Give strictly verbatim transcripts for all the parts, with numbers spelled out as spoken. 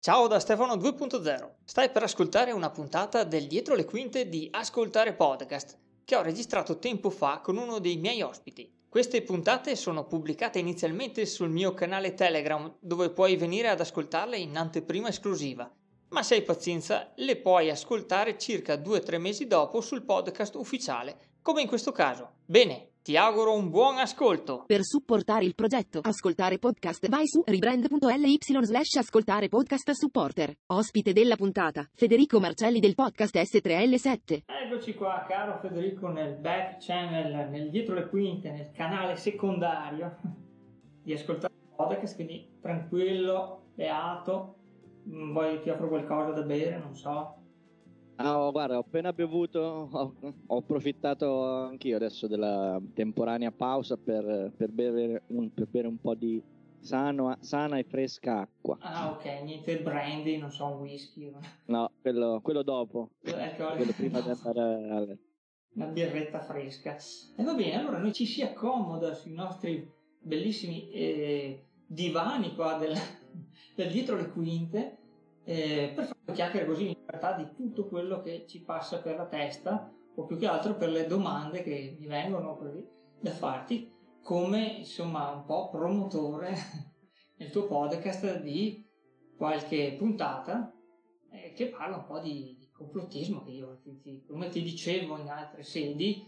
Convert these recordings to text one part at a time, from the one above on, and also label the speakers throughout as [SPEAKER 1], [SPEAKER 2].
[SPEAKER 1] Ciao da Stefano due punto zero. Stai per ascoltare una puntata del Dietro le Quinte di Ascoltare Podcast, che ho registrato tempo fa con uno dei miei ospiti. Queste puntate sono pubblicate inizialmente sul mio canale Telegram, dove puoi venire ad ascoltarle in anteprima esclusiva. Ma se hai pazienza, le puoi ascoltare circa due tre mesi dopo sul podcast ufficiale, come in questo caso. Bene, ti auguro un buon ascolto!
[SPEAKER 2] Per supportare il progetto Ascoltare Podcast vai su ribrand.ly slash ascoltare podcast supporter. Ospite della puntata, Federico Marcelli del podcast S tre L sette.
[SPEAKER 1] Eccoci qua, caro Federico, nel back channel, nel dietro le quinte, nel canale secondario di Ascoltare Podcast, quindi tranquillo, beato. Vuoi ti offro qualcosa da bere, non so.
[SPEAKER 3] Ah, guarda, ho appena bevuto, ho, ho approfittato anch'io adesso della temporanea pausa per, per, bere, un, per bere un po' di sano, sana e fresca acqua.
[SPEAKER 1] Ah, ok, niente brandy, non so, un whisky.
[SPEAKER 3] No, quello, quello dopo,
[SPEAKER 1] Ecco,
[SPEAKER 3] quello prima di andare a letto.
[SPEAKER 1] Una birretta fresca. E va bene, allora noi ci si accomoda sui nostri bellissimi eh, divani qua del, del dietro le quinte eh, per fare chiacchiere così in libertà di tutto quello che ci passa per la testa, o più che altro per le domande che mi vengono così da farti, come insomma un po' promotore nel tuo podcast di qualche puntata eh, che parla un po' di, di complottismo, che io ti, ti, come ti dicevo in altre sedi,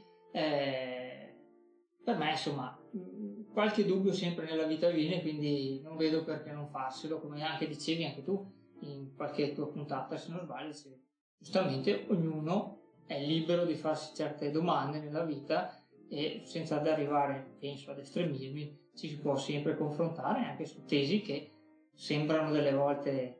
[SPEAKER 1] eh, per me insomma qualche dubbio sempre nella vita viene, quindi non vedo perché non farselo, come anche dicevi anche tu in qualche tua puntata, se non sbaglio, se, giustamente ognuno è libero di farsi certe domande nella vita e senza arrivare, penso, ad estremismi, ci si può sempre confrontare anche su tesi che sembrano delle volte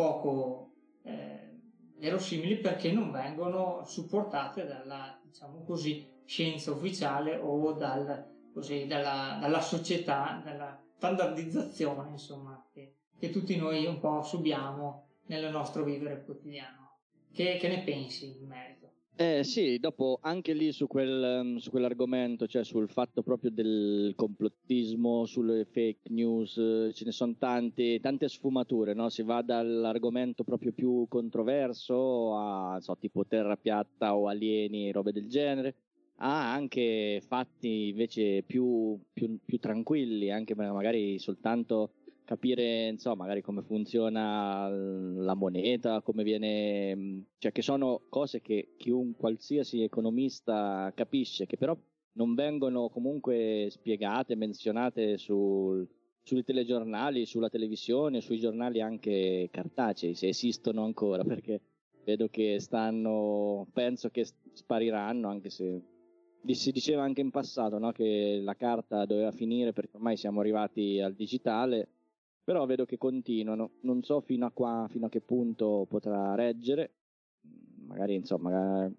[SPEAKER 1] poco eh, verosimili perché non vengono supportate dalla, diciamo così, scienza ufficiale o dal, così, dalla, dalla società, dalla standardizzazione, insomma, che, che tutti noi un po' subiamo nel nostro vivere quotidiano. Che, che ne pensi in merito?
[SPEAKER 3] Eh sì, dopo anche lì su, quel, su quell'argomento, cioè sul fatto proprio del complottismo, sulle fake news, ce ne sono tante, tante sfumature, no? Si va dall'argomento proprio più controverso a, so, tipo terra piatta o alieni, robe del genere, a anche fatti invece più, più, più tranquilli, anche magari soltanto capire, insomma, magari come funziona la moneta, come viene, cioè che sono cose che chiunque, qualsiasi economista capisce, che però non vengono comunque spiegate, menzionate sul, sui telegiornali, sulla televisione, sui giornali anche cartacei, se esistono ancora, perché vedo che stanno, penso che spariranno, anche se si diceva anche in passato, no, che la carta doveva finire perché ormai siamo arrivati al digitale. Però vedo che continuano, non so fino a qua, fino a che punto potrà reggere, magari insomma,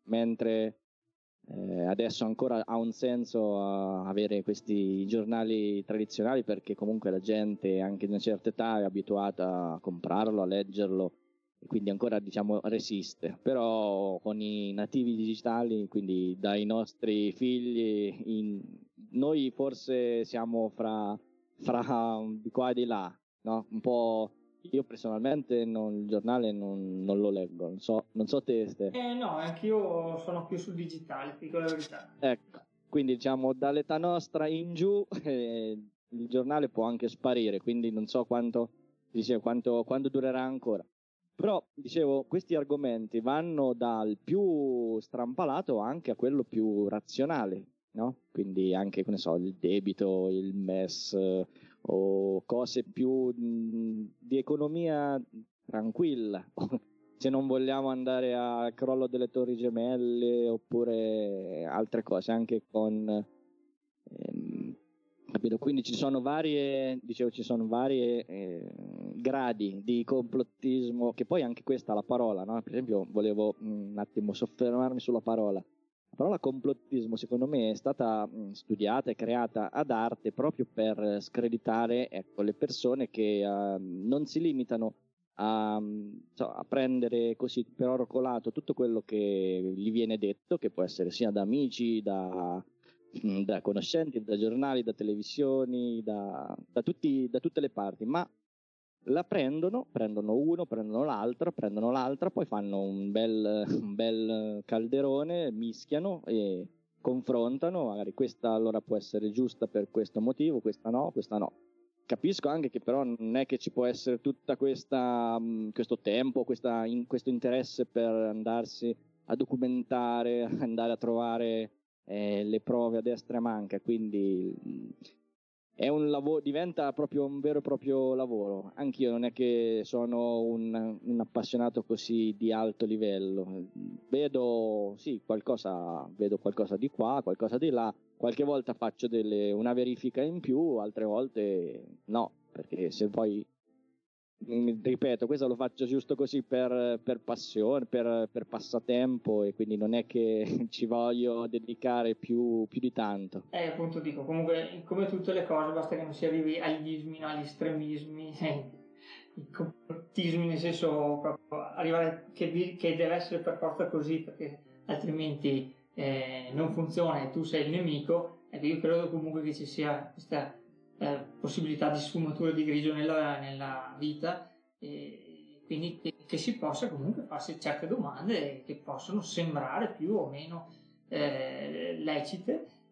[SPEAKER 3] mentre eh, adesso ancora ha un senso uh, avere questi giornali tradizionali perché comunque la gente anche di una certa età è abituata a comprarlo, a leggerlo e quindi ancora diciamo resiste, però con i nativi digitali, quindi dai nostri figli, in... noi forse siamo fra fra di qua e di là, no? Un po'. Io personalmente non, il giornale non, non lo leggo, non so, non so te, Ste.
[SPEAKER 1] Eh no, anch'io sono più sul digitale, ti dico la verità.
[SPEAKER 3] Ecco, quindi diciamo dall'età nostra in giù eh, il giornale può anche sparire, quindi non so quanto, dicevo, quanto, quanto durerà ancora. Però, dicevo, questi argomenti vanno dal più strampalato anche a quello più razionale, no? Quindi anche, come so, il debito, il M E S eh, o cose più mh, di economia tranquilla. Se non vogliamo andare al crollo delle torri gemelle oppure altre cose, anche con ehm, capito? Quindi ci sono varie, dicevo, ci sono varie eh, gradi di complottismo, che poi anche questa la parola, no? Per esempio, volevo mh, un attimo soffermarmi sulla parola. La parola complottismo, secondo me, è stata mh, studiata e creata ad arte proprio per screditare, ecco, le persone che uh, non si limitano a, so, a prendere così per oro colato tutto quello che gli viene detto, che può essere sia da amici, da da conoscenti, da giornali, da televisioni, da, da, tutti, da tutte le parti, ma la prendono, prendono uno, prendono l'altro, prendono l'altra, poi fanno un bel, un bel calderone, mischiano e confrontano, magari questa allora può essere giusta per questo motivo, questa no, questa no. Capisco anche che però non è che ci può essere tutta questa questo tempo, questa, in, questo interesse per andarsi a documentare, andare a trovare eh, le prove a destra e a manca, quindi è un lavoro, diventa proprio un vero e proprio lavoro. Anch'io non è che sono un, un appassionato così di alto livello, vedo sì qualcosa, vedo qualcosa di qua, qualcosa di là, qualche volta faccio delle, una verifica in più, altre volte no, perché se poi ripeto, questo lo faccio giusto così per, per passione, per, per passatempo, e quindi non è che ci voglio dedicare più, più di tanto.
[SPEAKER 1] Eh, appunto dico, comunque come tutte le cose basta che non si arrivi agli ismi, no? Agli estremismi, i complottismi, nel senso proprio arrivare che, che deve essere per forza così perché altrimenti eh, non funziona e tu sei il nemico. Ecco, io credo comunque che ci sia questa Eh, possibilità di sfumatura di grigio nella, nella vita, e quindi che, che si possa comunque farsi certe domande che possono sembrare più o meno eh, lecite,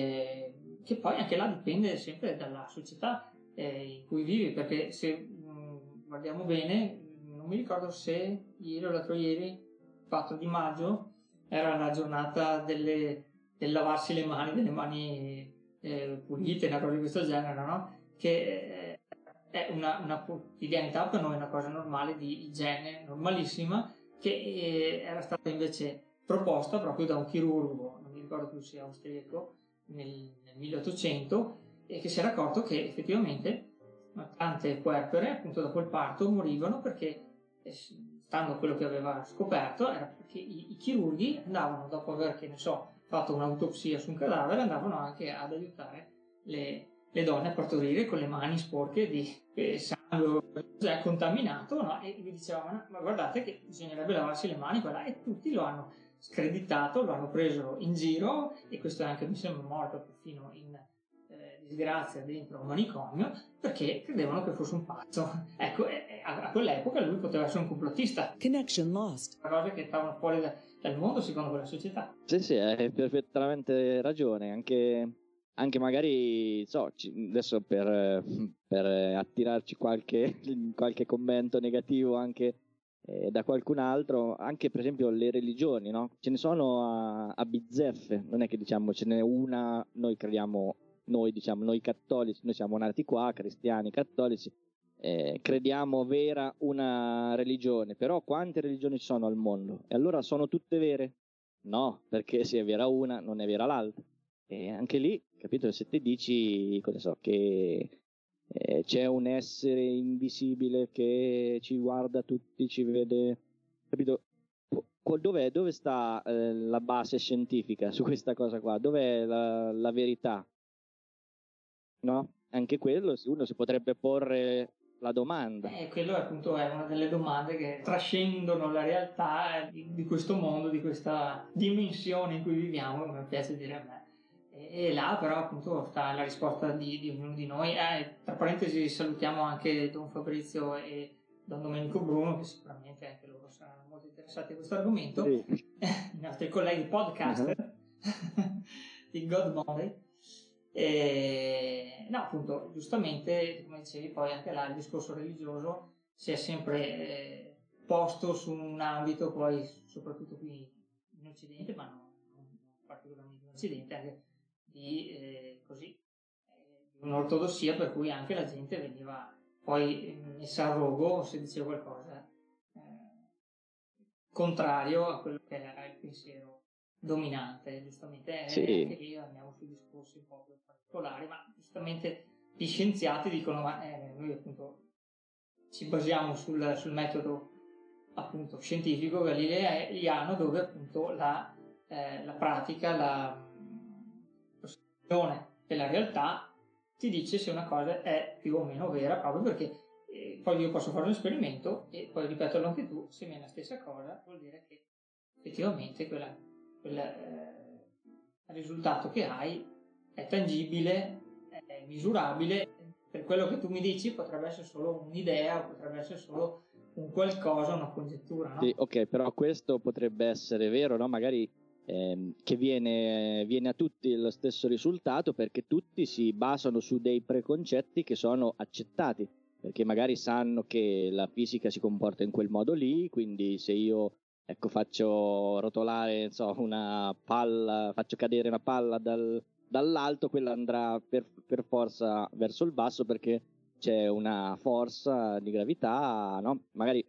[SPEAKER 1] eh, che poi anche là dipende sempre dalla società eh, in cui vivi, perché se mh, guardiamo bene, non mi ricordo se ieri o l'altro ieri, quattro di maggio, era la giornata delle, del lavarsi le mani, delle mani Eh, pulite, una cosa di questo genere, no? Che eh, è una, una quotidianità per noi, una cosa normale di igiene, normalissima, che eh, era stata invece proposta proprio da un chirurgo, non mi ricordo più se austriaco, nel, nel milleottocento, e che si era accorto che effettivamente tante puerpere, appunto dopo il parto, morivano perché, eh, stando a quello che aveva scoperto, era perché i, i chirurghi andavano, dopo aver, che ne so, fatto un'autopsia su un cadavere, andavano anche ad aiutare le, le donne a partorire con le mani sporche di eh, sangue cioè, contaminato, no? E gli dicevano, ma guardate che bisognerebbe lavarsi le mani, quella, e tutti lo hanno screditato, lo hanno preso in giro, e questo è anche, mi sembra, morto perfino in eh, disgrazia dentro un manicomio, perché credevano che fosse un pazzo. Ecco, e, a, a quell'epoca lui poteva essere un complottista.
[SPEAKER 4] Connection lost.
[SPEAKER 1] Cose che stavano fuori da, dal mondo secondo quella società.
[SPEAKER 3] Sì, sì, hai perfettamente ragione, anche, anche magari, so, adesso per, per attirarci qualche, qualche commento negativo anche eh, da qualcun altro, anche per esempio le religioni, no? Ce ne sono a, a bizzeffe, non è che diciamo ce n'è una, noi crediamo, noi diciamo, noi cattolici, noi siamo nati qua, cristiani, cattolici, Eh, crediamo vera una religione, però quante religioni ci sono al mondo? E allora sono tutte vere? No, perché se è vera una non è vera l'altra. E anche lì, capito, se ti dici, cosa so, che eh, c'è un essere invisibile che ci guarda tutti, ci vede, capito? Dov'è, dove sta eh, la base scientifica su questa cosa qua? Dov'è la, la verità? No? Anche quello uno si potrebbe porre la domanda.
[SPEAKER 1] E eh, quello appunto è una delle domande che trascendono la realtà di, di questo mondo, di questa dimensione in cui viviamo, come piace dire a me. E, e là però appunto sta la risposta di, di ognuno di noi. Eh, tra parentesi salutiamo anche Don Fabrizio e Don Domenico Bruno, che sicuramente anche loro saranno molto interessati a questo argomento, sì. I nostri colleghi podcaster uh-huh. di God Monday. E, no, appunto, giustamente, come dicevi, poi anche là il discorso religioso si è sempre eh, posto su un ambito, poi soprattutto qui in Occidente, ma non, non particolarmente in Occidente, anche di eh, così eh, un'ortodossia per cui anche la gente veniva poi messa a rogo se diceva qualcosa eh, contrario a quello che era il pensiero dominante, giustamente.
[SPEAKER 3] Sì.
[SPEAKER 1] Eh, anche lì andiamo su discorsi un po' più particolari, ma giustamente gli scienziati dicono ma eh, noi appunto ci basiamo sul, sul metodo appunto scientifico galileiano, dove appunto la, eh, la pratica, la osservazione della realtà ti dice se una cosa è più o meno vera, proprio perché eh, poi io posso fare un esperimento e poi ripeterlo anche tu, se mi è la stessa cosa vuol dire che effettivamente quella quel eh, risultato che hai è tangibile, è misurabile, per quello che tu mi dici potrebbe essere solo un'idea, o potrebbe essere solo un qualcosa, una congettura, no?
[SPEAKER 3] Sì, ok, però questo potrebbe essere vero, no? Magari ehm, che viene, viene a tutti lo stesso risultato perché tutti si basano su dei preconcetti che sono accettati, perché magari sanno che la fisica si comporta in quel modo lì, quindi se io ecco faccio rotolare, non so, una palla, faccio cadere una palla dal, dall'alto, quella andrà per, per forza verso il basso perché c'è una forza di gravità, no? Magari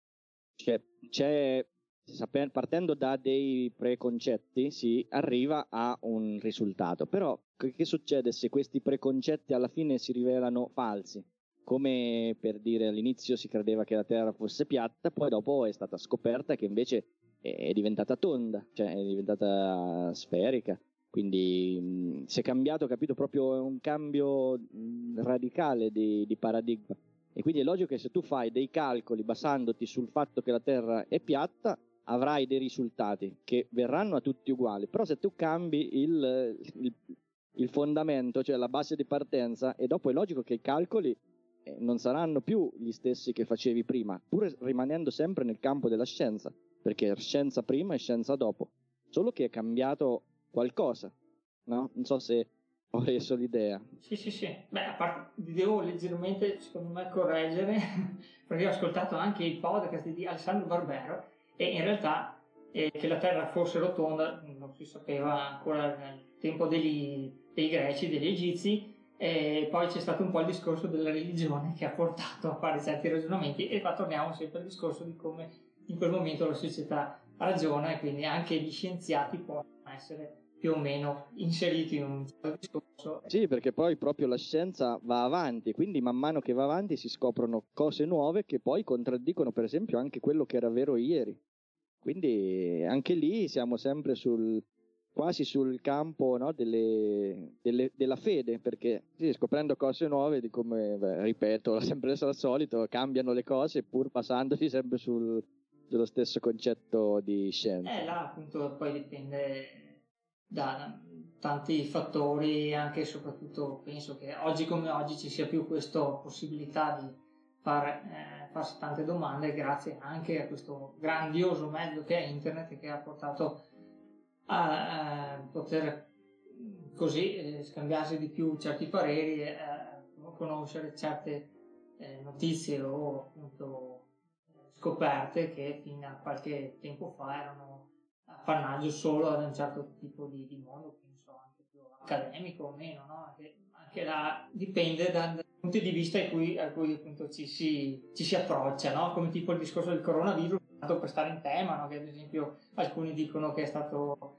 [SPEAKER 3] c'è, c'è partendo da dei preconcetti si arriva a un risultato, però che, che succede se questi preconcetti alla fine si rivelano falsi? Come per dire all'inizio si credeva che la Terra fosse piatta, poi dopo è stata scoperta che invece è diventata tonda, cioè è diventata sferica. Quindi mh, si è cambiato, capito, proprio un cambio mh, radicale di, di paradigma. E quindi è logico che se tu fai dei calcoli basandoti sul fatto che la Terra è piatta, avrai dei risultati che verranno a tutti uguali. Però se tu cambi il, il, il fondamento, cioè la base di partenza, e dopo è logico che i calcoli eh, non saranno più gli stessi che facevi prima, pur rimanendo sempre nel campo della scienza, perché è scienza prima e scienza dopo. Solo che è cambiato qualcosa, no? Non so se ho reso l'idea.
[SPEAKER 1] Sì, sì, sì. Beh, a parte, devo leggermente, secondo me, correggere, perché ho ascoltato anche il podcast di Alessandro Barbero e in realtà eh, che la Terra fosse rotonda non si sapeva ancora nel tempo degli, dei Greci, degli Egizi, e poi c'è stato un po' il discorso della religione che ha portato a fare certi ragionamenti e qua torniamo sempre al discorso di come in quel momento la società ragiona e quindi anche gli scienziati possono essere più o meno inseriti in un certo discorso.
[SPEAKER 3] Sì, perché poi proprio la scienza va avanti, quindi man mano che va avanti si scoprono cose nuove che poi contraddicono per esempio anche quello che era vero ieri. Quindi anche lì siamo sempre sul quasi sul campo, no, delle, delle, della fede, perché sì, scoprendo cose nuove, di come, beh, ripeto, sempre al solito, cambiano le cose pur basandosi sempre sul, sullo stesso concetto di scienza.
[SPEAKER 1] Eh, là appunto poi dipende da tanti fattori, anche e soprattutto penso che oggi come oggi ci sia più questa possibilità di far, eh, farsi tante domande grazie anche a questo grandioso mezzo che è internet, che ha portato a, a poter così eh, scambiarsi di più certi pareri, eh, conoscere certe eh, notizie o appunto scoperte che fino a qualche tempo fa erano appannaggio solo ad un certo tipo di, di mondo, penso anche più accademico o meno, no? Anche, anche là dipende da, dai punti di vista a cui, a cui appunto ci si, ci si approccia, no? Come tipo il discorso del coronavirus, tanto per stare in tema, no? Che ad esempio alcuni dicono che è stato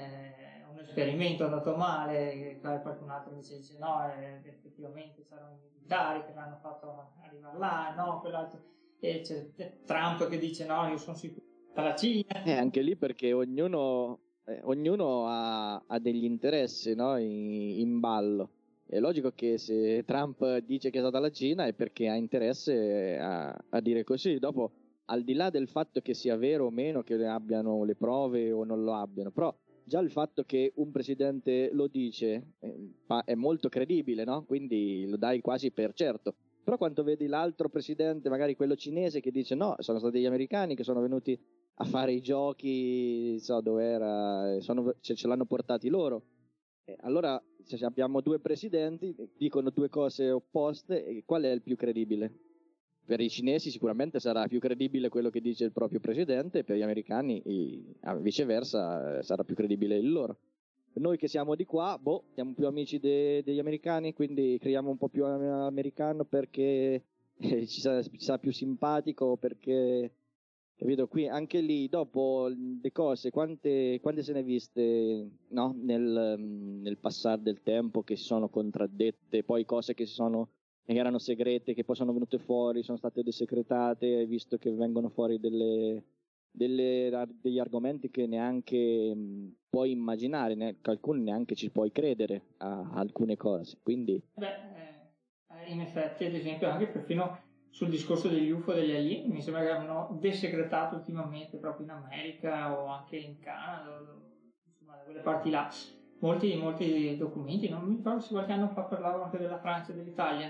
[SPEAKER 1] eh, un esperimento andato male, qualcun altro invece dice no, eh, effettivamente c'erano i militari che l'hanno fatto arrivare là, no, quell'altro, e c'è Trump che dice no, io sono sicuro dalla Cina.
[SPEAKER 3] E anche lì perché ognuno, eh, ognuno ha, ha degli interessi, no, in, in ballo. È logico che se Trump dice che è stata la Cina è perché ha interesse a, a dire così. Dopo, al di là del fatto che sia vero o meno che abbiano le prove o non lo abbiano, però già il fatto che un presidente lo dice eh, è molto credibile, no? Quindi lo dai quasi per certo. Però quando vedi l'altro presidente, magari quello cinese, che dice no, sono stati gli americani che sono venuti a fare i giochi, so dove era, sono, ce, ce l'hanno portati loro. E allora se abbiamo due presidenti, dicono due cose opposte, e qual è il più credibile? Per i cinesi sicuramente sarà più credibile quello che dice il proprio presidente, e per gli americani i, viceversa sarà più credibile il loro. Noi che siamo di qua, boh, siamo più amici de, degli americani, quindi creiamo un po' più americano perché eh, ci, sa, ci sa più simpatico, perché, capito? Qui anche lì, dopo le cose, quante, quante se ne viste, no? Nel, nel passare del tempo che si sono contraddette, poi cose che si sono che erano segrete, che poi sono venute fuori, sono state desecretate, hai visto che vengono fuori delle, delle, degli argomenti che neanche mh, puoi immaginare, ne, alcuni neanche ci puoi credere a, a alcune cose, quindi...
[SPEAKER 1] Beh, eh, in effetti, ad esempio, anche perfino sul discorso degli U F O e degli alieni, mi sembra che abbiano desecretato ultimamente proprio in America o anche in Canada, insomma, da quelle parti là, molti, molti documenti, non mi ricordo se qualche anno fa parlavo anche della Francia e dell'Italia,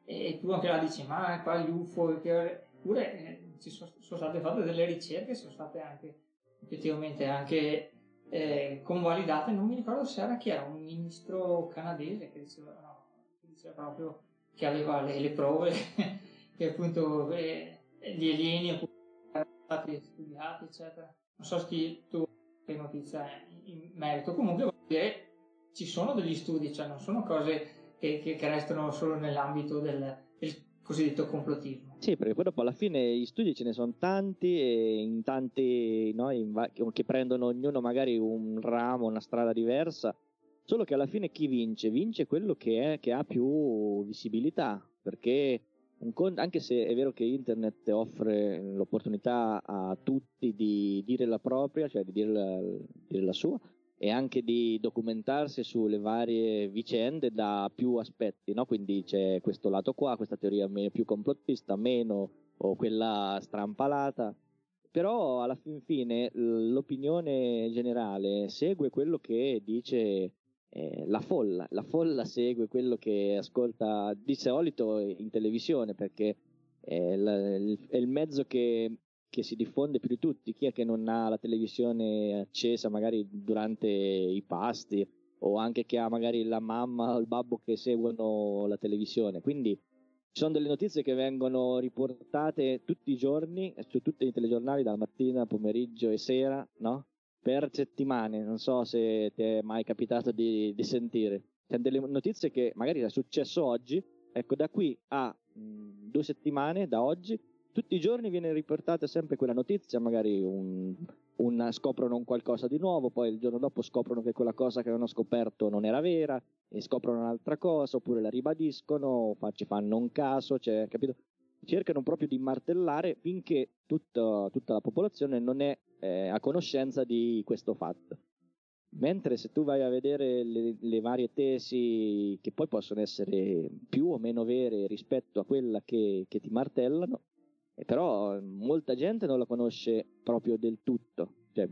[SPEAKER 1] e tu anche là dici ma qua gli U F O, eppure eh, ci sono, sono state fatte delle ricerche, sono state anche effettivamente anche eh, convalidate. Non mi ricordo se era chi era, un ministro canadese che diceva, no, che diceva proprio che aveva le, le prove che appunto eh, gli alieni appunto, erano stati studiati eccetera. Non so se tu hai notizia in merito, comunque voglio dire, ci sono degli studi, cioè non sono cose che, che, che restano solo nell'ambito del, del cosiddetto complottismo.
[SPEAKER 3] Sì, perché poi dopo alla fine gli studi ce ne sono tanti e in tanti, no, in va- che prendono ognuno magari un ramo, una strada diversa, solo che alla fine chi vince? Vince quello che, è, che ha più visibilità, perché un con- anche se è vero che internet offre l'opportunità a tutti di dire la propria, cioè di dire la, dire la sua, e anche di documentarsi sulle varie vicende da più aspetti, no? Quindi c'è questo lato qua, questa teoria più complottista, meno, o quella strampalata, però alla fin fine l'opinione generale segue quello che dice eh, la folla, la folla segue quello che ascolta di solito in televisione, perché è, la, il, è il mezzo che che si diffonde più di tutti. Chi è che non ha la televisione accesa magari durante i pasti, o anche che ha magari la mamma o il babbo che seguono la televisione? Quindi ci sono delle notizie che vengono riportate tutti i giorni su tutti i telegiornali, dalla mattina, pomeriggio e sera, no? Per settimane. Non so se ti è mai capitato di, di sentire. C'è delle notizie che magari è successo oggi, ecco, da qui a mh, due settimane, da oggi, tutti i giorni viene riportata sempre quella notizia, magari un, un, scoprono un qualcosa di nuovo, poi il giorno dopo scoprono che quella cosa che avevano scoperto non era vera, e scoprono un'altra cosa, oppure la ribadiscono, ci fanno un caso, cioè, capito? Cercano proprio di martellare finché tutta, tutta la popolazione non è eh, a conoscenza di questo fatto. Mentre se tu vai a vedere le, le varie tesi, che poi possono essere più o meno vere rispetto a quella che, che ti martellano, e però molta gente non la conosce proprio del tutto. Cioè,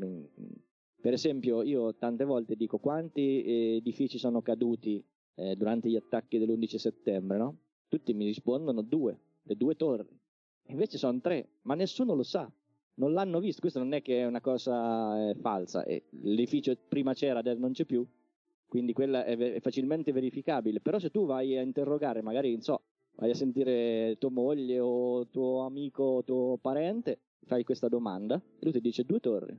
[SPEAKER 3] per esempio, io tante volte dico quanti edifici sono caduti eh, durante gli attacchi dell'undici settembre, no? Tutti mi rispondono due, le due torri. Invece sono tre, ma nessuno lo sa, non l'hanno visto. Questo non è che è una cosa eh, falsa. E l'edificio prima c'era, adesso non c'è più, quindi quella è, è facilmente verificabile. Però se tu vai a interrogare, magari, non so, vai a sentire tua moglie o tuo amico o tuo parente, fai questa domanda e lui ti dice due torri.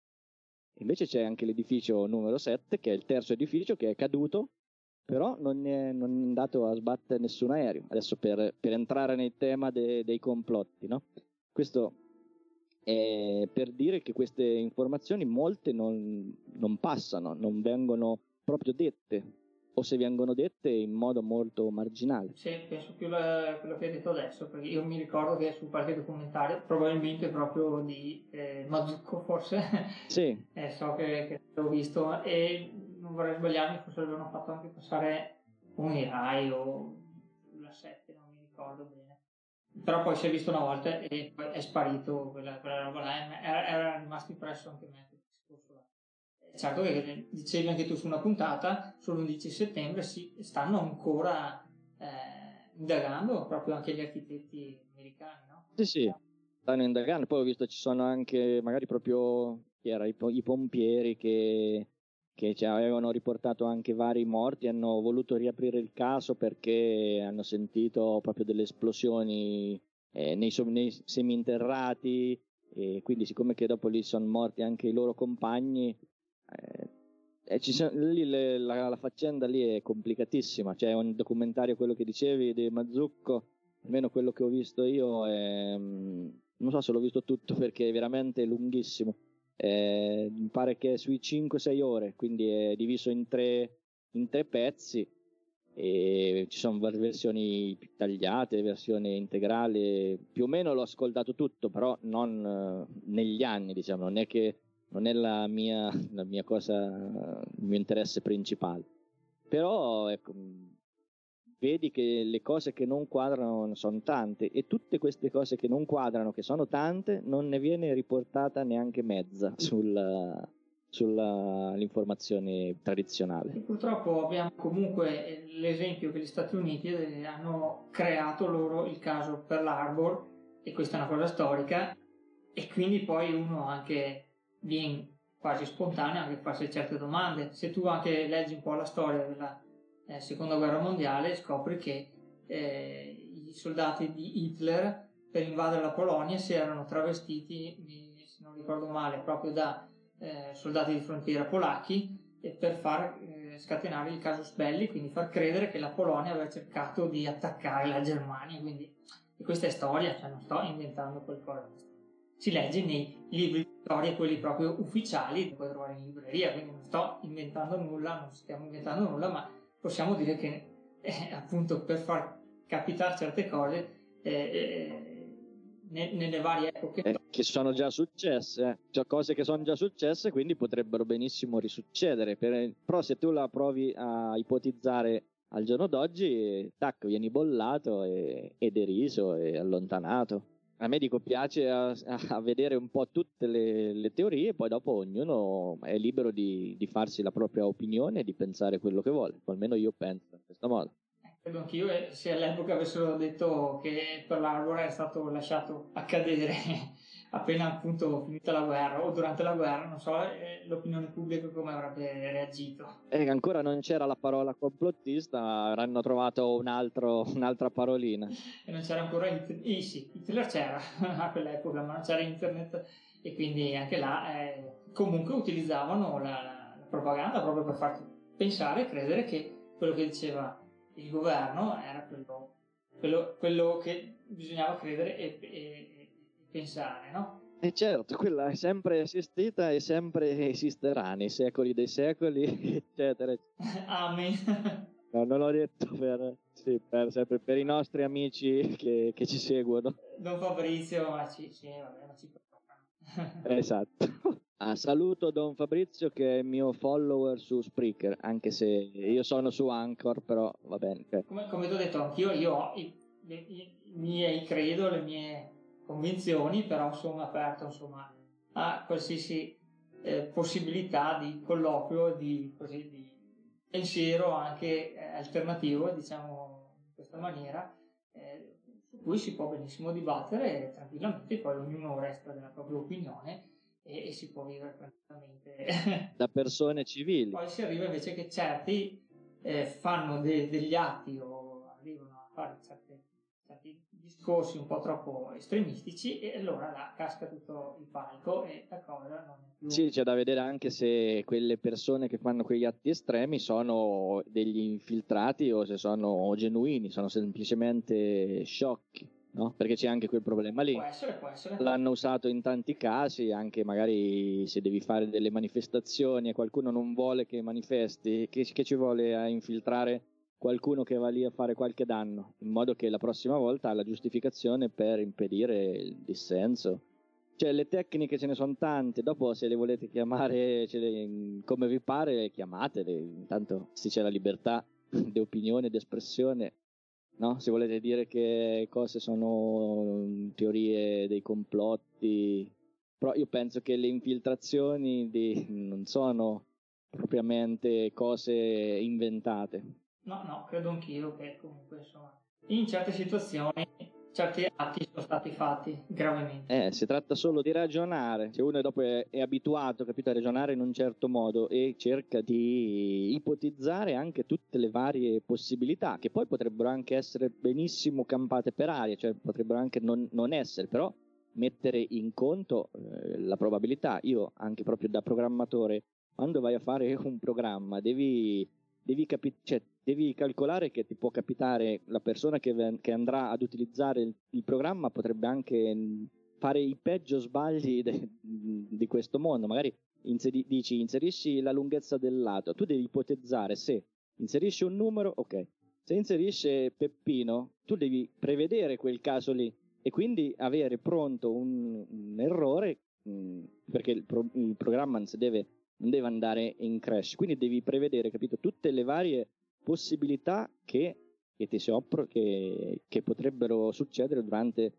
[SPEAKER 3] Invece c'è anche l'edificio numero sette, che è il terzo edificio, che è caduto, però non è, non è andato a sbattere nessun aereo. Adesso per, per entrare nel tema de, dei complotti, no? Questo è per dire che queste informazioni molte non, non passano, non vengono proprio dette, o se vengono dette in modo molto marginale.
[SPEAKER 1] Sì, penso più a quello che hai detto adesso, perché io mi ricordo che su qualche documentario, probabilmente proprio di eh, Mazzucco forse,
[SPEAKER 3] sì.
[SPEAKER 1] eh, so che, che l'ho visto, e non vorrei sbagliarmi, forse l'avevano fatto anche passare un Rai o la sette, non mi ricordo bene. Però poi si è visto una volta e poi è sparito quella, quella roba là, era, era rimasto impresso anche a me. Certo che dicevi anche tu su una puntata, sull'undici settembre si stanno ancora eh, indagando proprio anche gli architetti americani, no?
[SPEAKER 3] Sì, sì, stanno indagando. Poi ho visto ci sono anche magari proprio chi era, i, i pompieri che, che ci avevano riportato anche vari morti, hanno voluto riaprire il caso perché hanno sentito proprio delle esplosioni eh, nei, nei seminterrati, e quindi siccome che dopo lì sono morti anche i loro compagni, eh, e ci sono, lì le, la, la faccenda lì è complicatissima. C'è un documentario, quello che dicevi di Mazzucco, almeno quello che ho visto io è, non so se l'ho visto tutto perché è veramente lunghissimo, eh, mi pare che è sui cinque sei ore, quindi è diviso in tre, in tre pezzi, e ci sono versioni tagliate, versione integrale. Più o meno l'ho ascoltato tutto, però non eh, negli anni, diciamo, non è che non è la mia, la mia cosa, il mio interesse principale. Però ecco, vedi che le cose che non quadrano sono tante, e tutte queste cose che non quadrano, che sono tante, non ne viene riportata neanche mezza sul, sull'informazione tradizionale.
[SPEAKER 1] E purtroppo abbiamo comunque l'esempio che gli Stati Uniti hanno creato loro il caso Pearl Harbor, e questa è una cosa storica, e quindi poi uno anche viene quasi spontaneo anche farsi certe domande. Se tu anche leggi un po' la storia della eh, seconda guerra mondiale, scopri che eh, i soldati di Hitler per invadere la Polonia si erano travestiti, se non ricordo male, proprio da eh, soldati di frontiera polacchi, e per far eh, scatenare il casus belli, quindi far credere che la Polonia aveva cercato di attaccare la Germania. Quindi, e questa è storia, cioè non sto inventando qualcosa, si legge nei libri di storia, quelli proprio ufficiali, li puoi trovare in libreria, quindi non sto inventando nulla, non stiamo inventando nulla, ma possiamo dire che eh, appunto per far capitare certe cose eh, eh, nelle varie epoche
[SPEAKER 3] eh, che sono già successe, eh. Cioè cose che sono già successe, quindi potrebbero benissimo risuccedere. Per, però se tu la provi a ipotizzare al giorno d'oggi, tac, vieni bollato e, e deriso e allontanato. A me dico piace a, a vedere un po' tutte le, le teorie, poi dopo ognuno è libero di, di farsi la propria opinione e di pensare quello che vuole, o almeno io penso in questo modo.
[SPEAKER 1] Credo anch'io, eh, se all'epoca avessero detto che Pearl Harbor è stato lasciato accadere appena appunto finita la guerra o durante la guerra, non so eh, l'opinione pubblica come avrebbe reagito.
[SPEAKER 3] E ancora non c'era la parola complottista, avranno trovato un altro, un'altra parolina.
[SPEAKER 1] E non c'era ancora internet, eh, sì, Hitler c'era a quell'epoca, ma non c'era internet, e quindi anche là eh, comunque utilizzavano la, la, la propaganda proprio per farti pensare e credere che quello che diceva il governo era quello, quello, quello che bisognava credere e, e, e pensare, no?
[SPEAKER 3] E certo, quella è sempre esistita e sempre esisterà nei secoli dei secoli, eccetera.
[SPEAKER 1] Amen.
[SPEAKER 3] No, non l'ho detto per, sì, per, sempre per i nostri amici che, che ci seguono.
[SPEAKER 1] Don Fabrizio, ma ci, sì, vabbè, ma ci
[SPEAKER 3] esatto. Ah, saluto Don Fabrizio che è mio follower su Spreaker, anche se io sono su Anchor, però va bene. Okay.
[SPEAKER 1] Come, come ti ho detto, anch'io io ho i, i, i miei credo, le mie convinzioni, però sono aperto insomma a qualsiasi eh, possibilità di colloquio, di, così, di pensiero anche eh, alternativo, diciamo in questa maniera, eh, su cui si può benissimo dibattere tranquillamente, poi ognuno resta della propria opinione e, e si può vivere tranquillamente
[SPEAKER 3] da persone civili.
[SPEAKER 1] Poi si arriva invece che certi eh, fanno de- degli atti o arrivano a fare certe, certi discorsi un po' troppo estremistici, e allora là casca tutto il palco e la cosa non è più...
[SPEAKER 3] Sì, c'è da vedere anche se quelle persone che fanno quegli atti estremi sono degli infiltrati o se sono genuini, sono semplicemente sciocchi. No? Perché c'è anche quel problema lì.
[SPEAKER 1] Può essere, può essere.
[SPEAKER 3] L'hanno usato in tanti casi, anche magari se devi fare delle manifestazioni e qualcuno non vuole che manifesti, che, che ci vuole a infiltrare qualcuno che va lì a fare qualche danno, in modo che la prossima volta ha la giustificazione per impedire il dissenso. Cioè le tecniche ce ne sono tante, dopo se le volete chiamare le, come vi pare, chiamatele, intanto se c'è la libertà di opinione e di espressione. No? Se volete dire che cose sono teorie dei complotti, però io penso che le infiltrazioni di, non sono propriamente cose inventate.
[SPEAKER 1] No, no, credo anch'io che comunque insomma in certe situazioni certi atti sono stati fatti gravemente.
[SPEAKER 3] Eh, si tratta solo di ragionare. Se uno dopo è, è abituato, capito, a ragionare in un certo modo e cerca di ipotizzare anche tutte le varie possibilità, che poi potrebbero anche essere benissimo campate per aria, cioè potrebbero anche non, non essere, però mettere in conto eh, la probabilità. Io anche proprio da programmatore, quando vai a fare un programma, devi... Devi, capi- cioè, devi calcolare che ti può capitare la persona che, che andrà ad utilizzare il, il programma potrebbe anche fare i peggio sbagli de, di questo mondo. Magari inseri, dici inserisci la lunghezza del lato, tu devi ipotizzare se inserisci un numero, ok, se inserisce Peppino tu devi prevedere quel caso lì e quindi avere pronto un, un errore mh, perché il, pro, il programma non si deve non deve andare in crash, quindi devi prevedere, capito, tutte le varie possibilità che, che ti si offrono, che, che potrebbero succedere durante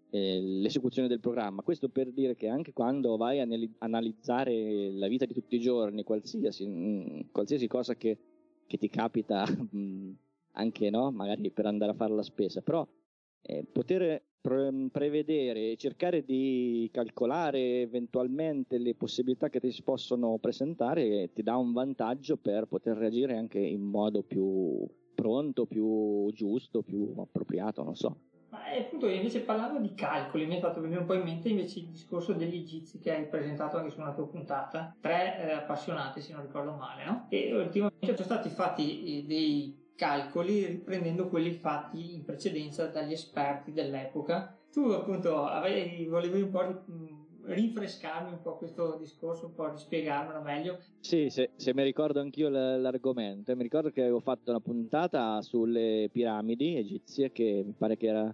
[SPEAKER 3] eh, l'esecuzione del programma. Questo per dire che anche quando vai a anali- analizzare la vita di tutti i giorni, qualsiasi, mh, qualsiasi cosa che, che ti capita, mh, anche no, magari per andare a fare la spesa, però eh, poter pre- prevedere e cercare di calcolare eventualmente le possibilità che ti si possono presentare ti dà un vantaggio per poter reagire anche in modo più pronto, più giusto, più appropriato, non so.
[SPEAKER 1] Ma eh, appunto, invece parlando di calcoli, mi è fatto venire un po' in mente invece il discorso degli egizi che hai presentato anche su una tua puntata, tre eh, appassionati se non ricordo male, no? E ultimamente sono stati fatti eh, dei calcoli riprendendo quelli fatti in precedenza dagli esperti dell'epoca. Tu appunto avevi, volevi un po' mh, rinfrescarmi un po' questo discorso, un po' rispiegarmelo meglio.
[SPEAKER 3] Sì, se, se mi ricordo anch'io l- l'argomento, mi ricordo che avevo fatto una puntata sulle piramidi egizie, che mi pare che era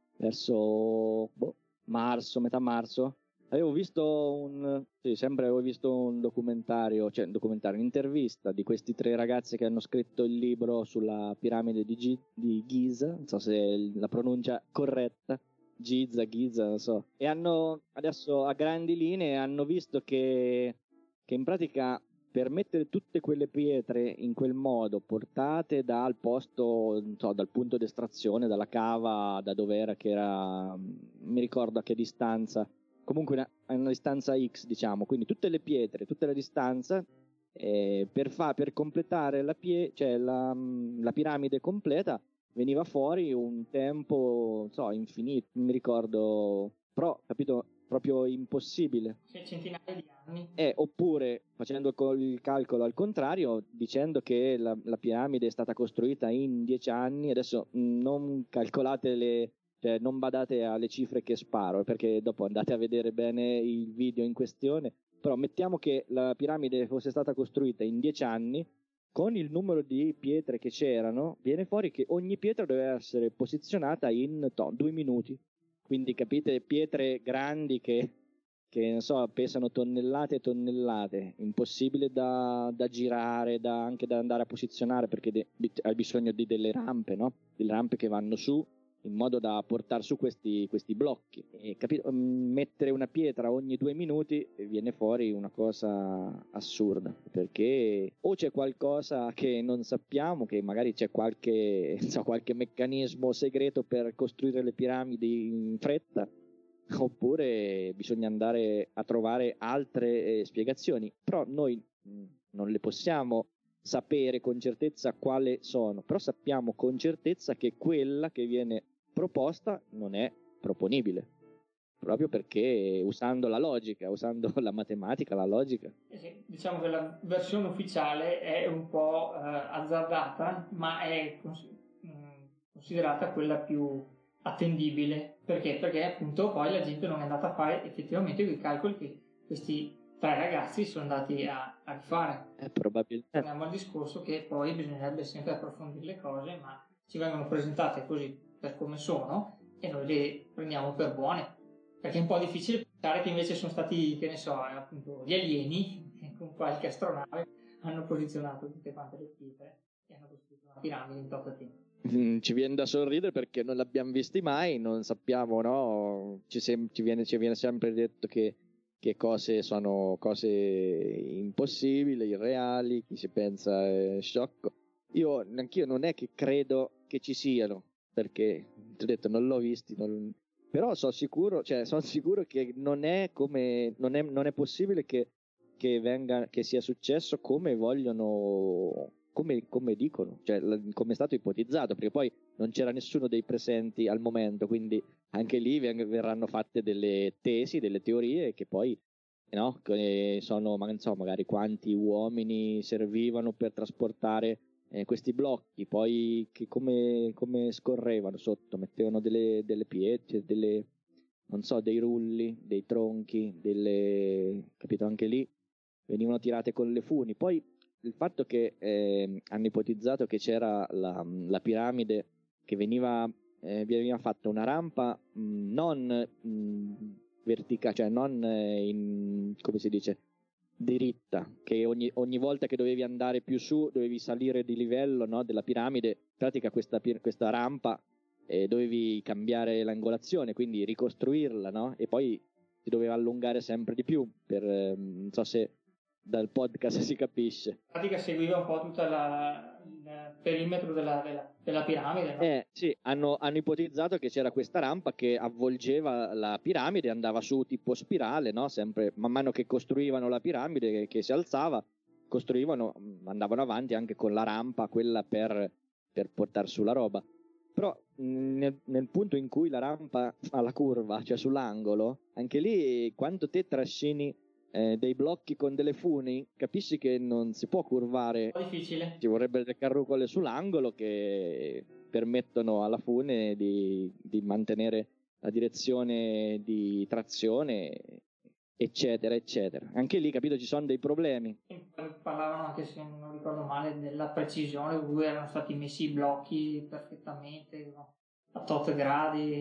[SPEAKER 3] verso boh, marzo, metà marzo. Avevo visto un, sì, sempre avevo visto un documentario, cioè un documentario, un'intervista di questi tre ragazzi che hanno scritto il libro sulla piramide di, Gi- di Giza, non so se è la pronuncia corretta, Giza, Giza, non so. E hanno adesso a grandi linee hanno visto che, che in pratica per mettere tutte quelle pietre in quel modo, portate dal posto, non so, dal punto di estrazione, dalla cava, da dove era, che era, mi ricordo a che distanza, comunque una, a una distanza X, diciamo, quindi tutte le pietre, tutta la distanza, eh, per, fa, per completare la, pie, cioè la, la piramide completa, veniva fuori un tempo, non so, infinito, non mi ricordo, però, capito, proprio impossibile.
[SPEAKER 1] Cioè, centinaia di anni.
[SPEAKER 3] Eh, oppure, facendo il calcolo al contrario, dicendo che la, la piramide è stata costruita in dieci anni, adesso mh, non calcolate le, cioè non badate alle cifre che sparo, perché dopo andate a vedere bene il video in questione, però mettiamo che la piramide fosse stata costruita in dieci anni, con il numero di pietre che c'erano, viene fuori che ogni pietra doveva essere posizionata in to, due minuti. Quindi capite, pietre grandi che, che non so, pesano tonnellate e tonnellate, impossibile da, da girare, da, anche da andare a posizionare, perché de, hai bisogno di delle rampe, no? Delle rampe che vanno su in modo da portare su questi, questi blocchi. E capito? Mettere una pietra ogni due minuti viene fuori una cosa assurda, perché o c'è qualcosa che non sappiamo, che magari c'è qualche, so, qualche meccanismo segreto per costruire le piramidi in fretta, oppure bisogna andare a trovare altre eh, spiegazioni, però noi mh, non le possiamo sapere con certezza quali sono, però sappiamo con certezza che quella che viene proposta non è proponibile, proprio perché usando la logica, usando la matematica, la logica.
[SPEAKER 1] Eh sì, diciamo che la versione ufficiale è un po' eh, azzardata, ma è cons- mh, considerata quella più attendibile. Perché? Perché appunto poi la gente non è andata a fare effettivamente quei calcoli che questi tre ragazzi sono andati a, a rifare.
[SPEAKER 3] Eh, probabilmente.
[SPEAKER 1] Torniamo al discorso che poi bisognerebbe sempre approfondire le cose, ma ci vengono presentate così per come sono e noi le prendiamo per buone, perché è un po' difficile pensare che invece sono stati, che ne so, appunto gli alieni che con qualche astronave hanno posizionato tutte quante le pietre e hanno costruito una piramide in tot tempo.
[SPEAKER 3] Mm, ci viene da sorridere perché non l'abbiamo visti mai, non sappiamo, no? Ci, sem- ci, viene, ci viene sempre detto che, che cose sono cose impossibili, irreali, chi ci pensa è sciocco. Io, anch'io non è che credo che ci siano, perché ti ho detto non l'ho visti, non... però sono sicuro, cioè sono sicuro che non è come non è, non è possibile che, che venga, che sia successo come vogliono, come, come dicono, cioè come è stato ipotizzato, perché poi non c'era nessuno dei presenti al momento, quindi anche lì verranno fatte delle tesi, delle teorie che poi, no, che sono, ma non so, magari quanti uomini servivano per trasportare eh, questi blocchi, poi che come, come scorrevano sotto, mettevano delle, delle pietre, delle, non so, dei rulli, dei tronchi, delle, capito, anche lì venivano tirate con le funi. Poi il fatto che eh, hanno ipotizzato che c'era la, la piramide che veniva, eh, veniva fatta una rampa mh, non verticale, cioè non eh, in, come si dice, diritta, che ogni, ogni volta che dovevi andare più su dovevi salire di livello, no, della piramide. In pratica questa, questa rampa e dovevi cambiare l'angolazione, quindi ricostruirla, no? E poi si doveva allungare sempre di più, per, eh, non so se dal podcast si capisce.
[SPEAKER 1] In pratica seguiva un po' tutto il perimetro della, della, della piramide, no?
[SPEAKER 3] Eh sì, hanno, hanno ipotizzato che c'era questa rampa che avvolgeva la piramide, andava su tipo spirale, no? Sempre man mano che costruivano la piramide che, che si alzava, costruivano, andavano avanti anche con la rampa, quella per, per portare su la roba. Però nel, nel punto in cui la rampa ha la curva, cioè sull'angolo, anche lì quando te trascini eh, dei blocchi con delle funi, capisci che non si può curvare.
[SPEAKER 1] È difficile.
[SPEAKER 3] Ci vorrebbero le carrucole sull'angolo che permettono alla fune di, di mantenere la direzione di trazione, eccetera, eccetera. Anche lì, capito, ci sono dei problemi.
[SPEAKER 1] Parlavano anche, se non ricordo male, della precisione con cui erano stati messi i blocchi perfettamente, no? A tot gradi,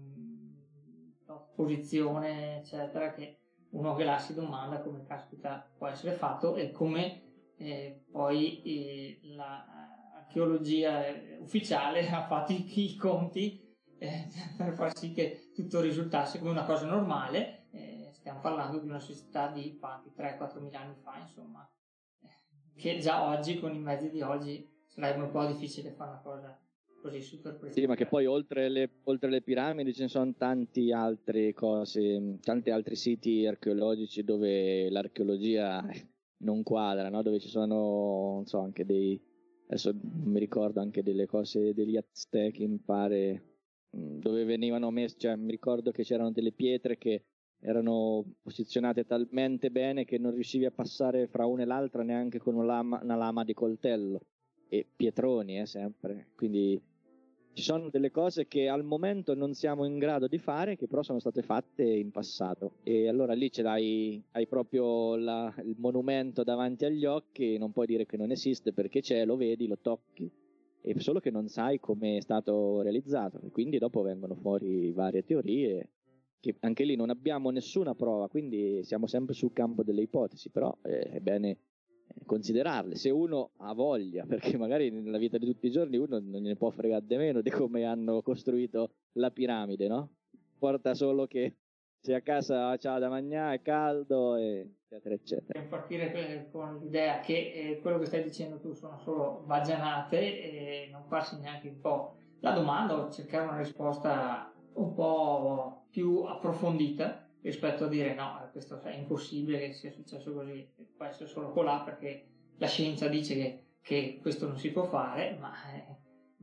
[SPEAKER 1] in tot posizione, eccetera, che uno che là si domanda come caspita può essere fatto e come eh, poi eh, l'archeologia ufficiale ha fatto i, i conti eh, per far sì che tutto risultasse come una cosa normale. Stiamo parlando di una società di tre quattro mila anni fa, insomma, che già oggi, con i mezzi di oggi, sarebbe un po' difficile fare una cosa così super precisa.
[SPEAKER 3] Sì, ma che poi oltre le, oltre le piramidi ce ne sono tanti altre cose, tanti altri siti archeologici dove l'archeologia non quadra, no? Dove ci sono, non so, anche dei, adesso non mi ricordo, anche delle cose degli Aztechi, mi pare, dove venivano messe, cioè mi ricordo che c'erano delle pietre che erano posizionate talmente bene che non riuscivi a passare fra una e l'altra neanche con una lama, una lama di coltello, e pietroni eh, sempre, quindi ci sono delle cose che al momento non siamo in grado di fare, che però sono state fatte in passato, e allora lì ce l'hai, hai proprio la, il monumento davanti agli occhi, non puoi dire che non esiste perché c'è, lo vedi, lo tocchi, e solo che non sai come è stato realizzato, e quindi dopo vengono fuori varie teorie che anche lì non abbiamo nessuna prova, quindi siamo sempre sul campo delle ipotesi, però eh, è bene considerarle se uno ha voglia, perché magari nella vita di tutti i giorni uno non ne può fregare di meno di come hanno costruito la piramide, no? Porta solo che se a casa c'ha da mangiare, è caldo, eccetera, eccetera.
[SPEAKER 1] Per partire con l'idea che eh, quello che stai dicendo tu sono solo baggianate e non farsi neanche un po' la domanda o cercare una risposta un po' più approfondita rispetto a dire no, questo è impossibile che sia successo così, può essere solo colà perché la scienza dice che, che questo non si può fare, ma eh,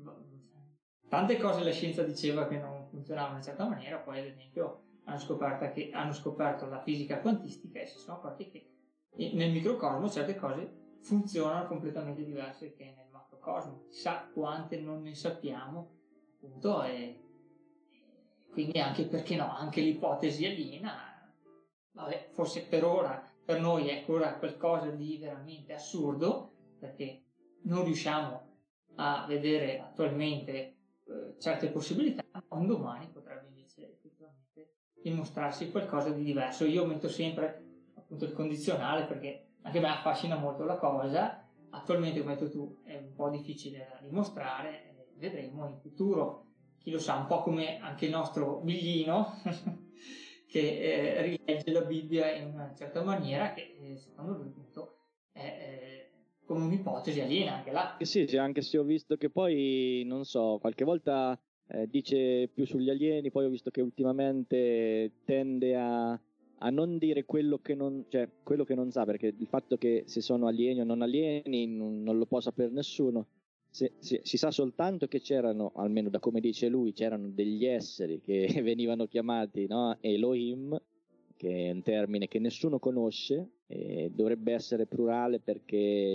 [SPEAKER 1] tante cose la scienza diceva che non funzionavano in una certa maniera, poi ad esempio hanno scoperto, che, hanno scoperto la fisica quantistica e si sono accorti che nel microcosmo certe cose funzionano completamente diverse che nel macrocosmo, chissà quante non ne sappiamo, appunto, e quindi anche, perché no, anche l'ipotesi aliena, vabbè, forse per ora, per noi è ancora qualcosa di veramente assurdo, perché non riusciamo a vedere attualmente eh, certe possibilità, ma un domani potrebbe invece effettivamente dimostrarsi qualcosa di diverso. Io metto sempre appunto il condizionale perché anche a me affascina molto la cosa, attualmente come hai detto tu è un po' difficile da dimostrare, eh, vedremo in futuro. Chi lo sa, un po' come anche il nostro Biglino che eh, rilegge la Bibbia in una certa maniera che eh, secondo lui appunto è eh, come un'ipotesi aliena anche là.
[SPEAKER 3] Eh sì, anche se ho visto che poi, non so, qualche volta eh, dice più sugli alieni, poi ho visto che ultimamente tende a, a non dire quello che non, cioè, quello che non sa, perché il fatto che se sono alieni o non alieni non, non lo può sapere nessuno. Se, se, si sa soltanto che c'erano, almeno da come dice lui, c'erano degli esseri che venivano chiamati, no, Elohim, che è un termine che nessuno conosce, e dovrebbe essere plurale perché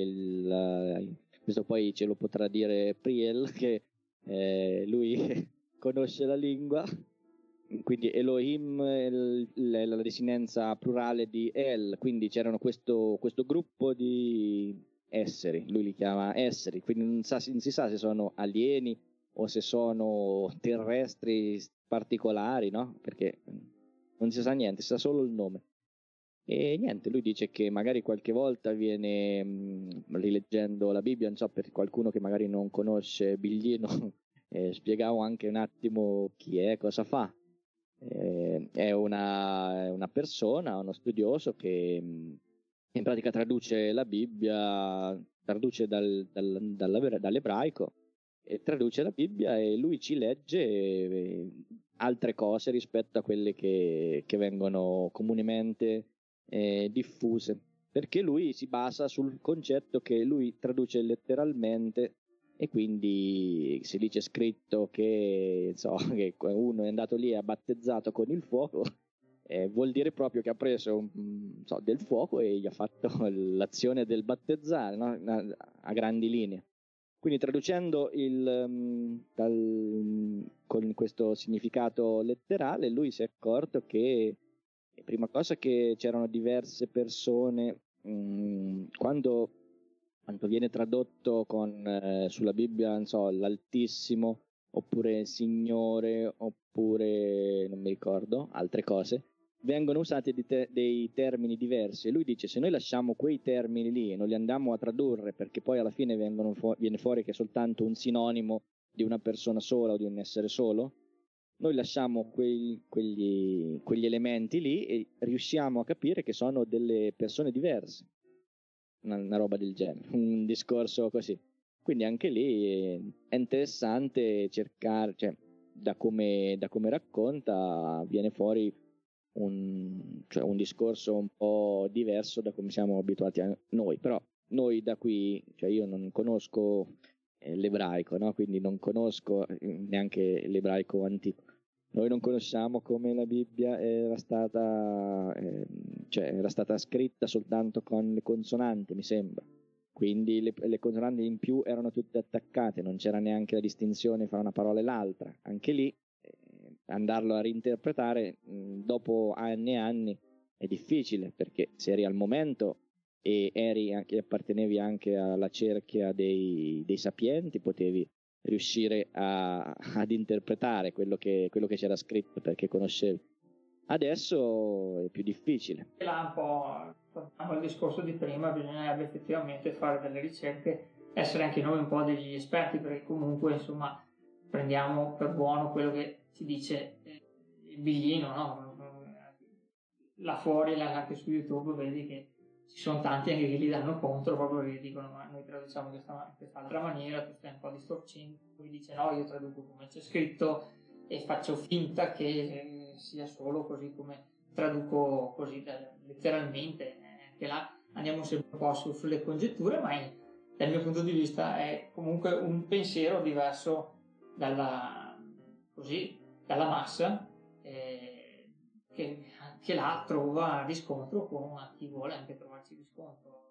[SPEAKER 3] il, questo poi ce lo potrà dire Priel, che eh, lui conosce la lingua, quindi Elohim è la desinenza plurale di El, quindi c'erano questo, questo gruppo di esseri, lui li chiama esseri, quindi non, sa, non si sa se sono alieni o se sono terrestri particolari, no? Perché non si sa niente, si sa solo il nome. E niente, lui dice che magari qualche volta viene, mh, rileggendo la Bibbia, non so, per qualcuno che magari non conosce Biglino, eh, spiegavo anche un attimo chi è, cosa fa. Eh, è una, è una persona, uno studioso che in pratica traduce la Bibbia, traduce dal, dal, dal, dall'ebraico e traduce la Bibbia, e lui ci legge eh, altre cose rispetto a quelle che, che vengono comunemente eh, diffuse, perché lui si basa sul concetto che lui traduce letteralmente, e quindi se lì c'è scritto che, so, che uno è andato lì e ha battezzato con il fuoco, eh, vuol dire proprio che ha preso un, so, del fuoco e gli ha fatto l'azione del battezzare, no? A grandi linee. Quindi traducendo il, um, dal, con questo significato letterale, lui si è accorto che, prima cosa, che c'erano diverse persone, um, quando, quando viene tradotto con, eh, sulla Bibbia, non so, l'Altissimo, oppure Signore, oppure, non mi ricordo, altre cose, vengono usati di te- dei termini diversi, e lui dice: se noi lasciamo quei termini lì e non li andiamo a tradurre, perché poi alla fine vengono fu- viene fuori che è soltanto un sinonimo di una persona sola o di un essere solo, noi lasciamo quei, quegli, quegli elementi lì e riusciamo a capire che sono delle persone diverse, una, una roba del genere, un discorso così. Quindi anche lì è interessante cercare, cioè, da come, da come racconta viene fuori Un, cioè un discorso un po' diverso da come siamo abituati a noi. Però noi da qui, cioè io non conosco eh, l'ebraico, no? Quindi non conosco eh, neanche l'ebraico antico. Noi non conosciamo come la Bibbia era stata, eh, cioè era stata scritta soltanto con le consonanti, mi sembra. Quindi le, le consonanti in più erano tutte attaccate, non c'era neanche la distinzione fra una parola e l'altra. Anche lì andarlo a reinterpretare mh, dopo anni e anni è difficile, perché se eri al momento e eri anche, appartenevi anche alla cerchia dei, dei sapienti, potevi riuscire a, ad interpretare quello che, quello che c'era scritto, perché conoscevi. Adesso è più difficile.
[SPEAKER 1] Là un po', torniamo al discorso di prima, bisognerebbe effettivamente fare delle ricerche, essere anche noi un po' degli esperti, perché comunque insomma prendiamo per buono quello che ci dice eh, il biglino, no? Là fuori, là anche su YouTube, vedi che ci sono tanti anche che li danno contro, proprio che dicono: ma noi traduciamo in questa, quest'altra maniera, tu stai un po' distorcendo. Lui dice: no, io traduco come c'è scritto e faccio finta che eh, sia solo così come traduco, così letteralmente. Anche là andiamo sempre un po' su, sulle congetture, ma in, dal mio punto di vista è comunque un pensiero diverso dalla, così, dalla massa, eh, che che là trova riscontro con chi vuole anche trovarci riscontro.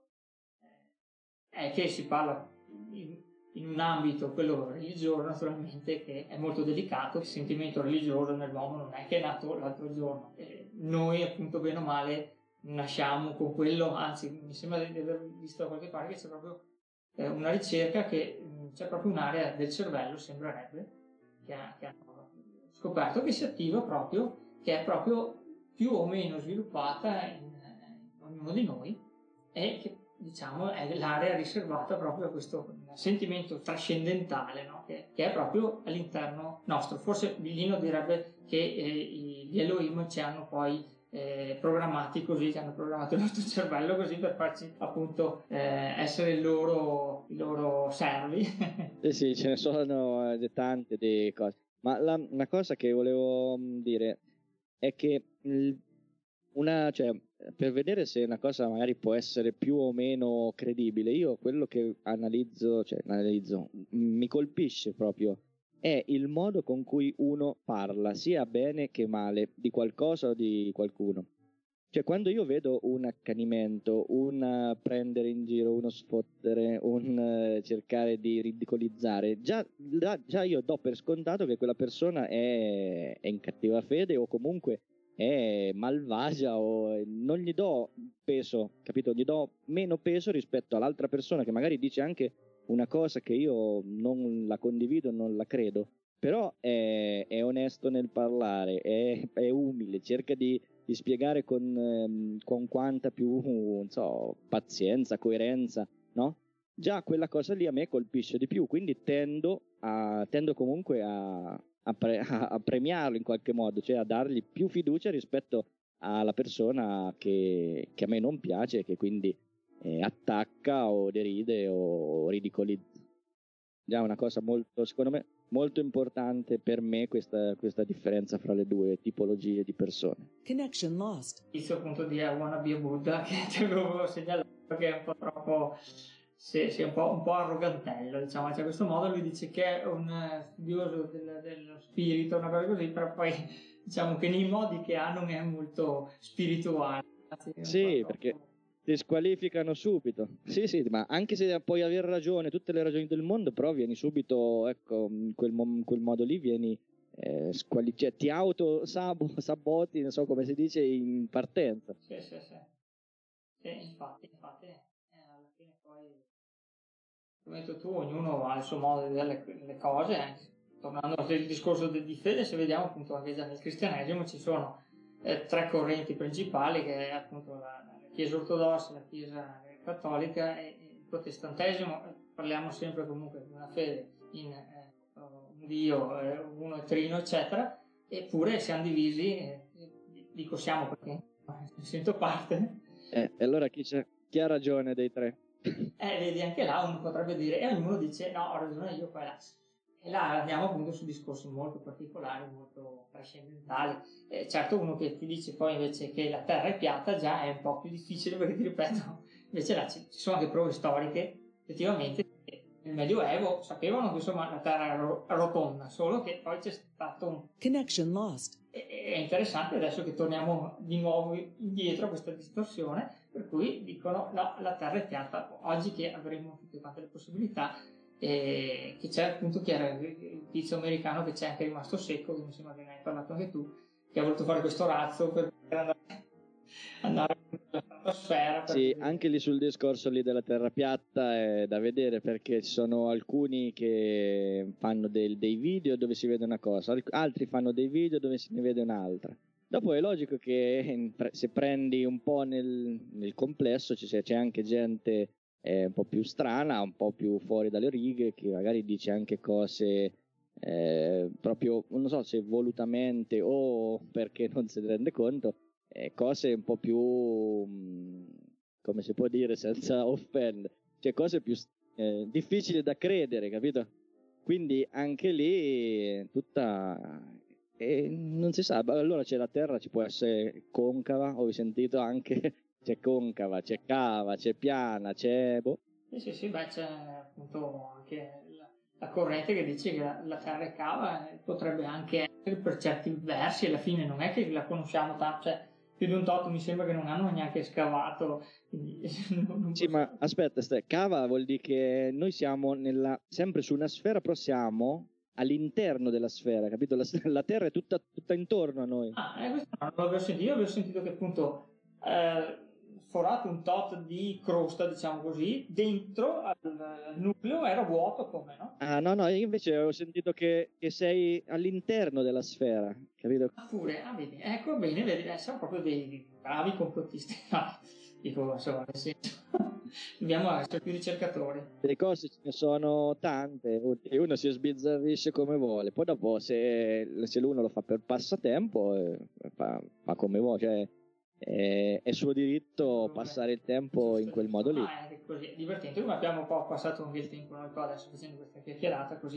[SPEAKER 1] Eh, è che si parla in, in un ambito, quello religioso, naturalmente, che è molto delicato. Il sentimento religioso nell'uomo non è che è nato l'altro giorno. Eh, noi, appunto, bene o male, nasciamo con quello, anzi, mi sembra di aver visto da qualche parte che c'è proprio eh, una ricerca che mh, c'è proprio un'area del cervello, sembrerebbe, che, ha, che hanno scoperto che si attiva proprio, che è proprio più o meno sviluppata in, in ognuno di noi, e che, diciamo, è l'area riservata proprio a questo sentimento trascendentale, no? che, che è proprio all'interno nostro. Forse Billino direbbe che eh, gli Elohim ci hanno poi eh, programmati così, ci hanno programmato il nostro cervello così per farci appunto eh, essere i loro, i loro servi.
[SPEAKER 3] Sì, sì, ce ne sono eh, tante di cose. Ma la, una cosa che volevo dire è che mh, una, cioè, per vedere se una cosa magari può essere più o meno credibile, io quello che analizzo, cioè analizzo, mi colpisce proprio, è il modo con cui uno parla, sia bene che male, di qualcosa o di qualcuno. Cioè, quando io vedo un accanimento, un prendere in giro, uno sfottere, un uh, cercare di ridicolizzare, già, già io do per scontato che quella persona è, è in cattiva fede, o comunque è malvagia, o non gli do peso, capito? Gli do meno peso rispetto all'altra persona che magari dice anche una cosa che io non la condivido, non la credo, però è, è onesto nel parlare, è, è umile, cerca di di spiegare con, ehm, con quanta più, non so, pazienza, coerenza, no? Già quella cosa lì a me colpisce di più, quindi tendo a, tendo comunque a, a, pre, a premiarlo in qualche modo, cioè a dargli più fiducia rispetto alla persona che, che a me non piace e che quindi eh, attacca o deride o ridicolizza. Già una cosa molto, secondo me, molto importante per me questa, questa differenza fra le due tipologie di persone.
[SPEAKER 4] Connection lost.
[SPEAKER 1] Inizio appunto di I wanna be a Buddha, che ti avevo segnalato, che è un po' troppo, sì, sì, un po', un po' arrogantello, diciamo. C'è questo modo, lui dice che è un studioso del, dello spirito, una cosa così, però poi diciamo che nei modi che ha non è molto spirituale.
[SPEAKER 3] Sì, perché
[SPEAKER 1] troppo...
[SPEAKER 3] ti squalificano subito. Sì, sì, ma anche se puoi aver ragione, tutte le ragioni del mondo, però vieni subito, ecco, in quel, mo- in quel modo lì vieni eh, squali- cioè ti auto sabo- saboti, non so come si dice, in partenza.
[SPEAKER 1] Sì, sì, sì. Sì, infatti, infatti, eh, alla fine poi, come hai detto tu, ognuno ha il suo modo di vedere le, le cose. Anche, tornando al discorso di, di fede, se vediamo appunto anche già nel cristianesimo ci sono eh, tre correnti principali, che è appunto la La Chiesa ortodossa, la Chiesa cattolica e il protestantesimo. Parliamo sempre comunque di una fede in eh, un Dio, eh, uno e trino, eccetera, eppure siamo divisi, eh, dico siamo perché ne sento parte.
[SPEAKER 3] Eh, e allora chi, c'è, chi ha ragione dei tre?
[SPEAKER 1] Eh, vedi, anche là uno potrebbe dire, e ognuno dice, no, ho ragione io, poi là. E là andiamo appunto su discorsi molto particolari, molto trascendentali. Eh, certo, uno che ti dice poi invece che la Terra è piatta già è un po' più difficile, perché ti ripeto, invece là ci, ci sono anche prove storiche, effettivamente, che nel Medioevo sapevano che insomma la Terra era ro- rotonda, solo che poi c'è stato un...
[SPEAKER 4] Connection lost.
[SPEAKER 1] E, è interessante adesso che torniamo di nuovo indietro a questa distorsione, per cui dicono no, la Terra è piatta. Oggi che avremo tutte quante le possibilità, e che c'è appunto chi era il tizio americano che c'è anche rimasto secco, che mi sembra che ne hai parlato anche tu, che ha voluto fare questo razzo per andare, andare nella stratosfera.
[SPEAKER 3] Sì, anche lì sul discorso lì della terra piatta è da vedere, perché ci sono alcuni che fanno del, dei video dove si vede una cosa, altri fanno dei video dove si ne vede un'altra. Dopo è logico che se prendi un po' nel, nel complesso c'è, c'è anche gente eh, un po' più strana, un po' più fuori dalle righe, che magari dice anche cose eh, proprio, non so se volutamente o perché non si rende conto, eh, cose un po' più, mh, come si può dire senza offendere, cioè cose più eh, difficili da credere, capito? Quindi anche lì tutta... E non si sa, allora c'è la terra, ci può essere concava, ho sentito anche c'è concava, c'è cava, c'è piana, c'è boh.
[SPEAKER 1] Sì, sì, sì, beh, c'è appunto anche la, la corrente che dice che la, la terra è cava, e potrebbe anche essere per certi versi, alla fine non è che la conosciamo tanto, cioè più di un tot mi sembra che non hanno neanche scavato. Quindi non, non
[SPEAKER 3] sì,
[SPEAKER 1] possiamo...
[SPEAKER 3] ma aspetta, stai, cava vuol dire che noi siamo nella, sempre su una sfera, però siamo all'interno della sfera, capito? La, la terra è tutta, tutta intorno a noi.
[SPEAKER 1] Ah, eh, questo non l'avevo sentito, io avevo sentito che appunto eh, forato un tot di crosta, diciamo così, dentro al nucleo era vuoto come, no?
[SPEAKER 3] Ah, no, no, io invece avevo sentito che, che sei all'interno della sfera, capito?
[SPEAKER 1] Ah, pure, ah, vedi, ecco, bene, vedi, eh, siamo proprio dei bravi complottisti, no, dico, insomma, nel senso, dobbiamo essere più ricercatori.
[SPEAKER 3] Le cose ce ne sono tante e uno si sbizzarrisce come vuole, poi dopo se, se uno lo fa per passatempo eh, fa, fa come vuole, cioè è, è suo diritto passare il tempo in quel modo lì.
[SPEAKER 1] Ah, è anche così, è divertente, come abbiamo un po' passato anche il tempo noi qua adesso facendo questa chiacchierata così,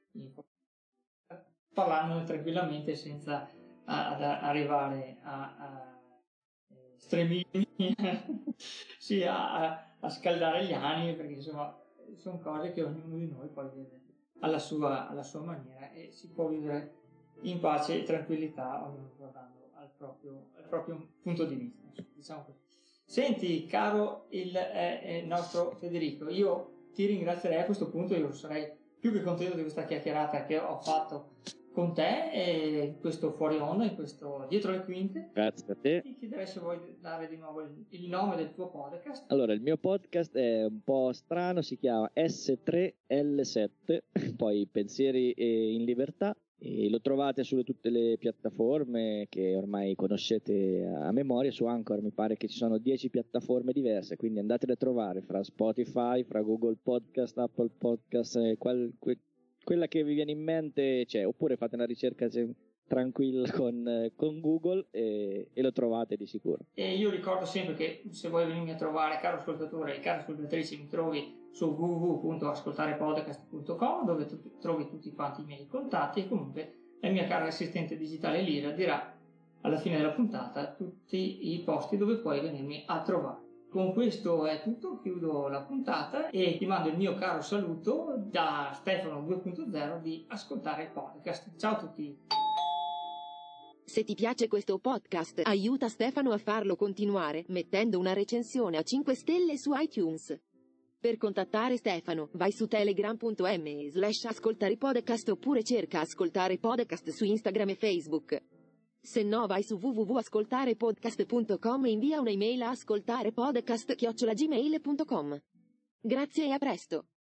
[SPEAKER 1] parlandone tranquillamente senza a, ad arrivare a, a estremismi, sì, a, a scaldare gli animi, perché insomma sono cose che ognuno di noi poi vede alla sua, alla sua maniera e si può vivere in pace e tranquillità, ognuno guardando al proprio, al proprio punto di vista, diciamo così. Senti, caro il eh, nostro Federico, io ti ringrazierei a questo punto, io sarei più che contento di questa chiacchierata che ho fatto con te e in questo fuori onda, in questo dietro le quinte.
[SPEAKER 3] Grazie a te.
[SPEAKER 1] Ti chiederei se vuoi dare di nuovo il, il nome del tuo podcast.
[SPEAKER 3] Allora, il mio podcast è un po' strano, si chiama S tre L sette, poi Pensieri in Libertà, e lo trovate su tutte le piattaforme che ormai conoscete a memoria. Su Anchor mi pare che ci sono dieci piattaforme diverse, quindi andatele a trovare fra Spotify, fra Google Podcast, Apple Podcast, qual, quella che vi viene in mente c'è, oppure fate una ricerca se- tranquilla con, eh, con Google e, e lo trovate di sicuro.
[SPEAKER 1] E io ricordo sempre che se vuoi venirmi a trovare, caro ascoltatore e cara ascoltatrice, mi trovi su w w w punto ascoltarepodcast punto com, dove tu trovi tutti quanti i miei contatti, e comunque la mia cara assistente digitale Lira dirà alla fine della puntata tutti i posti dove puoi venirmi a trovare. Con questo è tutto, chiudo la puntata e ti mando il mio caro saluto da Stefano due punto zero di Ascoltare Podcast. Ciao a tutti!
[SPEAKER 2] Se ti piace questo podcast, aiuta Stefano a farlo continuare mettendo una recensione a cinque stelle su iTunes. Per contattare Stefano, vai su telegram.me slash ascoltare podcast oppure cerca Ascoltare Podcast su Instagram e Facebook. Se no vai su w w w punto ascoltarepodcast punto com e invia un'email a ascoltarepodcast chiocciola gmail punto com. Grazie e a presto!